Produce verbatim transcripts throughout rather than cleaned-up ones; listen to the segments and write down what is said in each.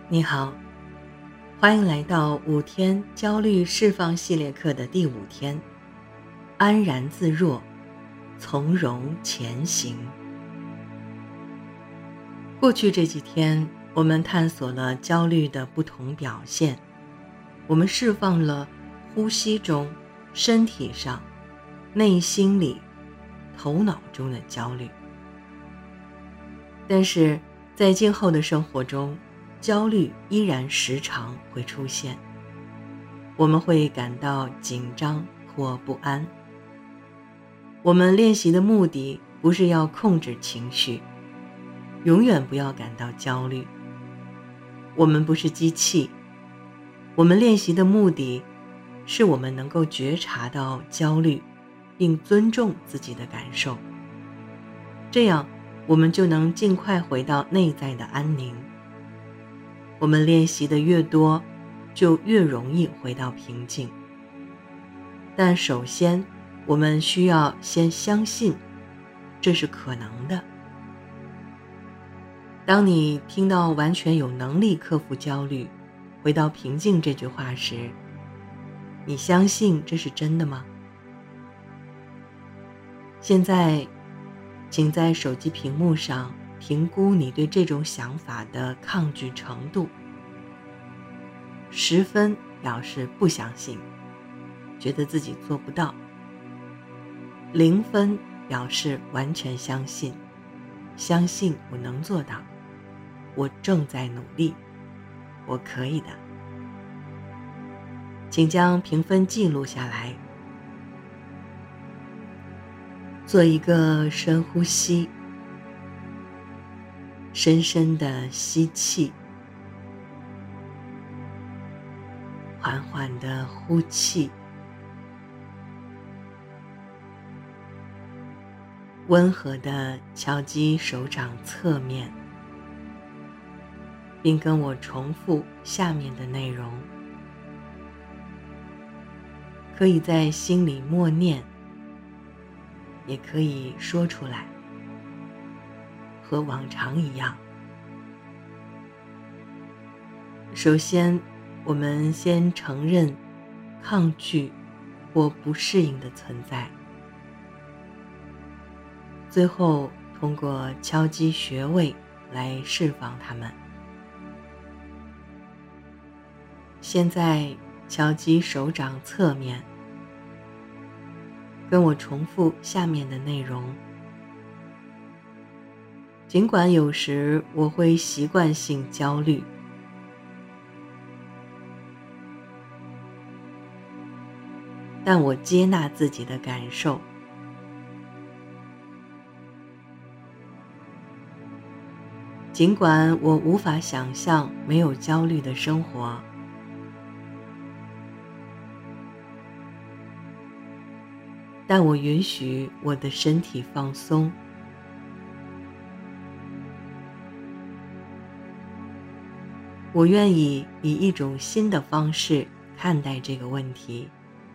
你好，欢迎来到五天焦虑释放系列课的第五天，安然自若，从容前行。过去这几天，我们探索了焦虑的不同表现，我们释放了呼吸中、身体上、内心里、头脑中的焦虑。但是在今后的生活中，焦虑依然时常会出现，我们会感到紧张或不安。我们练习的目的不是要控制情绪，永远不要感到焦虑。我们不是机器，我们练习的目的是我们能够觉察到焦虑，并尊重自己的感受，这样我们就能尽快回到内在的安宁。我们练习的越多，就越容易回到平静。但首先，我们需要先相信，这是可能的。当你听到完全有能力克服焦虑，回到平静这句话时，你相信这是真的吗？现在，请在手机屏幕上评估你对这种想法的抗拒程度。十分表示不相信，觉得自己做不到；零分表示完全相信，相信我能做到，我正在努力，我可以的。请将评分记录下来。做一个深呼吸，深深的吸气，缓缓地呼气，温和地敲击手掌侧面，并跟我重复下面的内容。可以在心里默念，也可以说出来，和往常一样。首先，我们先承认抗拒或不适应的存在，最后通过敲击穴位来释放它们。现在敲击手掌侧面，跟我重复下面的内容。尽管有时我会习惯性焦虑，但我接纳自己的感受。尽管我无法想象没有焦虑的生活，但我允许我的身体放松。我愿意以一种新的方式看待这个问题。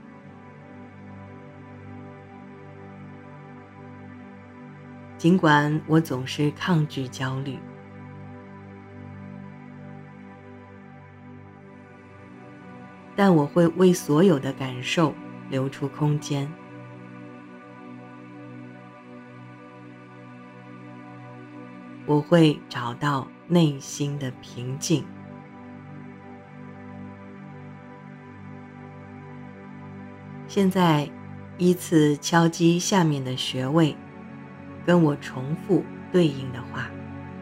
尽管我总是抗拒焦虑，但我会为所有的感受留出空间。我会找到内心的平静。现在，依次敲击下面的穴位，跟我重复对应的话。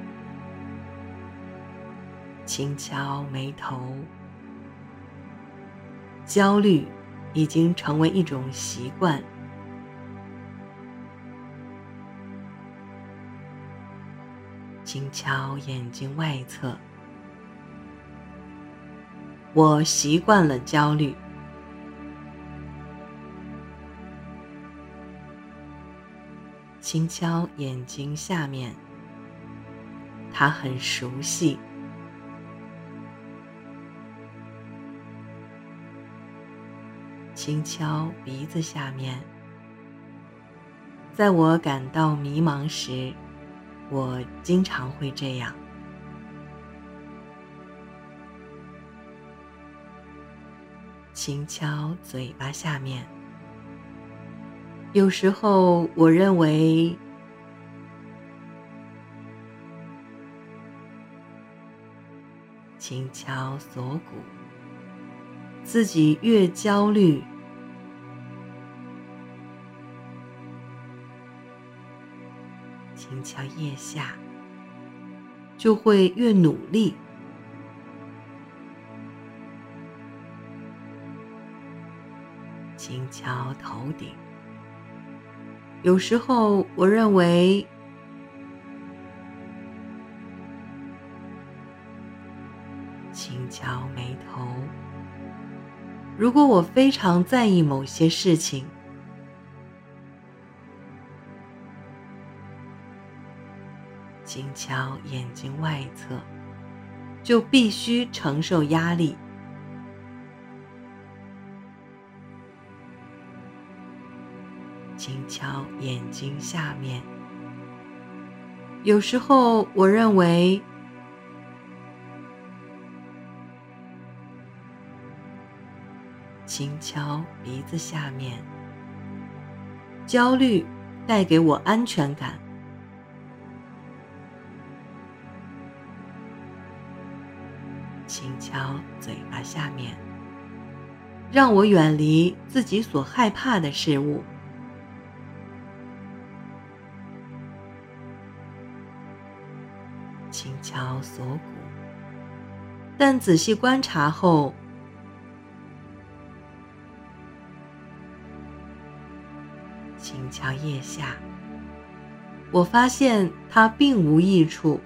轻敲眉头。焦虑已经成为一种习惯。轻敲眼睛外侧。我习惯了焦虑。轻敲眼睛下面，它很熟悉。轻敲鼻子下面，在我感到迷茫时，我经常会这样。 轻敲嘴巴下面。有时候我认为，轻敲锁骨，自己越焦虑，轻敲腋下，就会越努力。轻敲头顶，有时候我认为，轻敲眉头。如果我非常在意某些事情，轻敲眼睛外侧，就必须承受压力。轻敲眼睛下面，有时候我认为，轻敲鼻子下面，焦虑带给我安全感。轻敲嘴巴下面，让我远离自己所害怕的事物。轻敲锁骨，但仔细观察后，轻敲腋下，我发现它并无益处。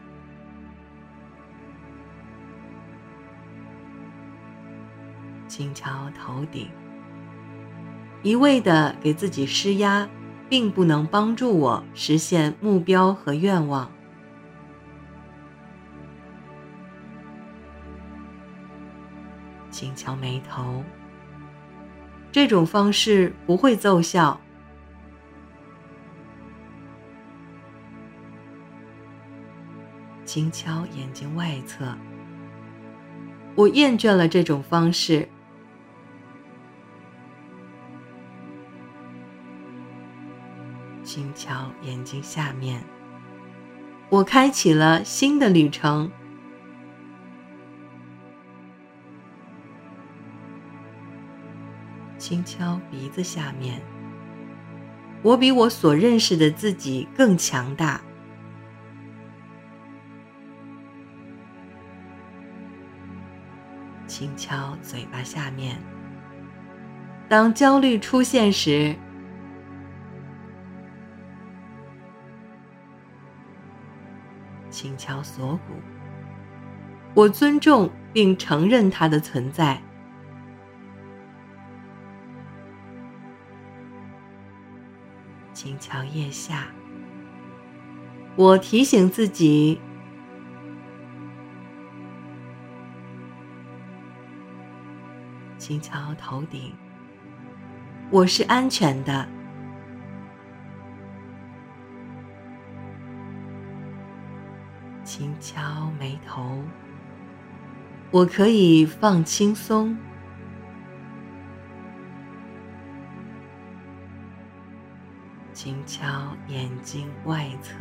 轻敲头顶，一味地给自己施压，并不能帮助我实现目标和愿望。轻敲眉头，这种方式不会奏效。轻敲眼睛外侧，我厌倦了这种方式。轻敲眼睛下面，我开启了新的旅程。轻敲鼻子下面，我比我所认识的自己更强大。轻敲嘴巴下面，当焦虑出现时，轻敲锁骨，我尊重并承认它的存在。轻敲腋下，我提醒自己，轻敲头顶，我是安全的。轻敲眉头，我可以放轻松。轻敲眼睛外侧，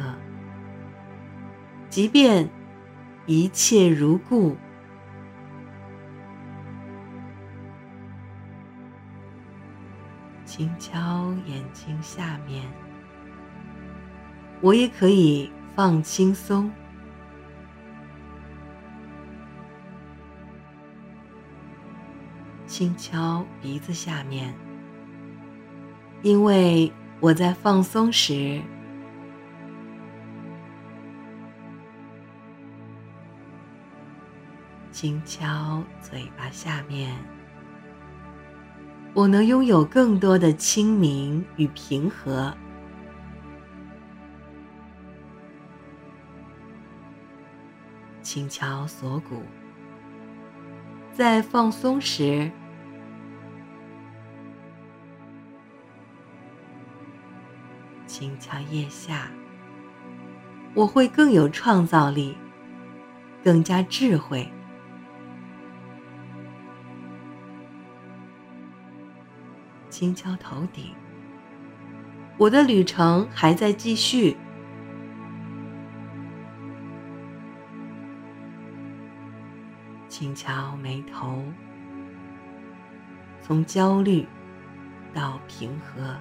即便一切如故。轻敲眼睛下面，我也可以放轻松。轻敲鼻子下面，因为我在放松时，轻敲嘴巴下面，我能拥有更多的清明与平和。轻敲锁骨，在放松时，轻敲腋下，我会更有创造力，更加智慧。 轻敲头顶，我的旅程还在继续。轻敲眉头，从焦虑到平和。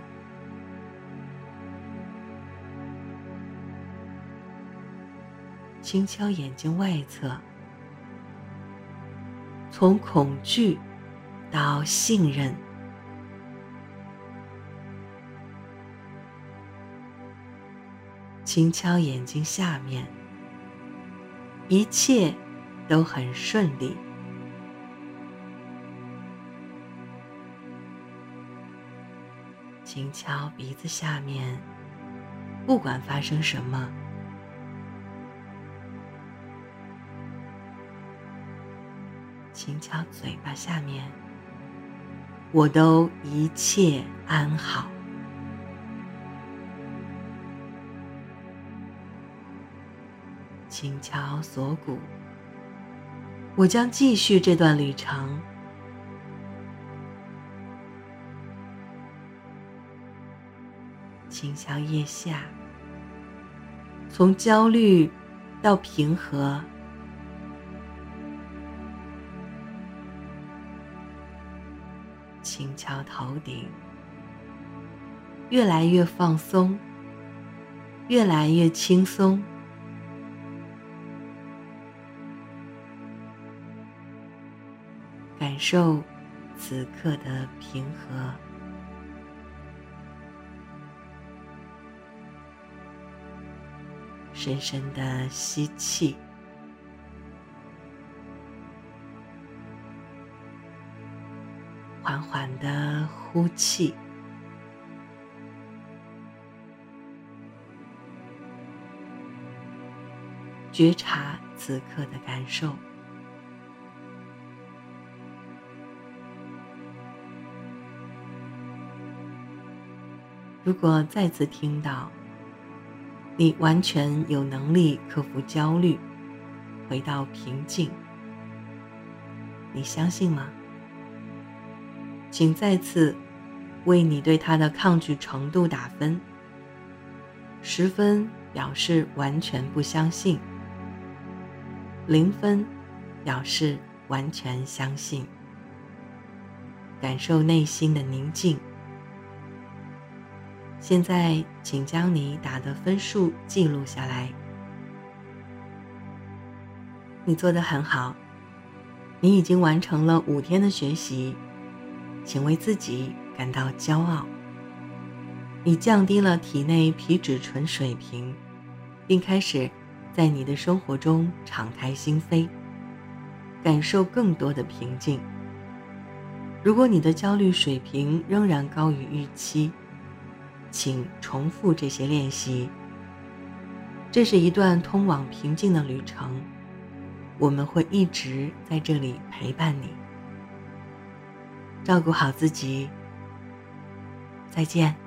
轻敲眼睛外侧，从恐惧到信任。轻敲眼睛下面，一切都很顺利。轻敲鼻子下面，不管发生什么，轻敲嘴巴下面，我都一切安好。轻敲锁骨，我将继续这段旅程。轻敲腋下，从焦虑到平和。轻敲头顶，越来越放松，越来越轻松。感受此刻的平和。深深的吸气，缓缓的呼气。觉察此刻的感受。如果再次听到你完全有能力克服焦虑，回到平静，你相信吗？请再次为你对它的抗拒程度打分。十分表示完全不相信，零分表示完全相信。感受内心的宁静。现在请将你打的分数记录下来。你做得很好，你已经完成了五天的学习，请为自己感到骄傲。你降低了体内皮质醇水平，并开始在你的生活中敞开心扉，感受更多的平静。如果你的焦虑水平仍然高于预期，请重复这些练习。这是一段通往平静的旅程，我们会一直在这里陪伴你。照顾好自己，再见。